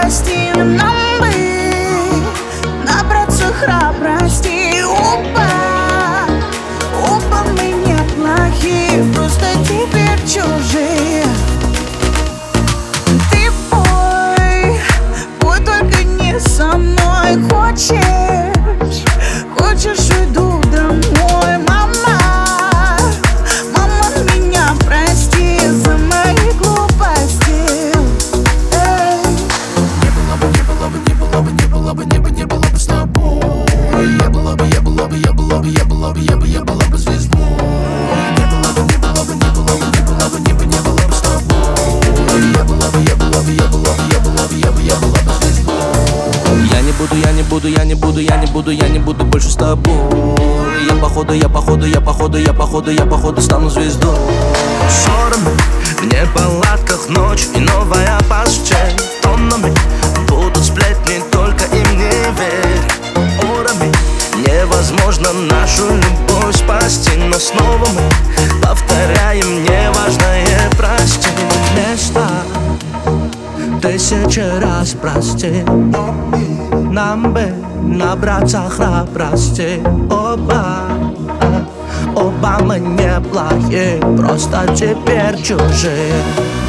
глупости. Нам бы набраться храбрости. Оба мы неплохие, просто теперь чужие. Ты пой только не со мной. Хочешь, уйду домой. Мама, меня прости за мои глупости. Не было бы с тобой. Я была бы звездой. Не было бы с тобой. Я была бы звездой. Я не буду больше с тобой. Я походу стану звездой. Ссорами в неполадках ночь и новая постель. Тоннами будут сплетни, только им не верь. Урами невозможно нашу любовь спасти, но снова мы повторяем неважное прости. Место тысячи раз прости. Нам бы набраться храбрости. Оба мы неплохие, просто теперь чужие.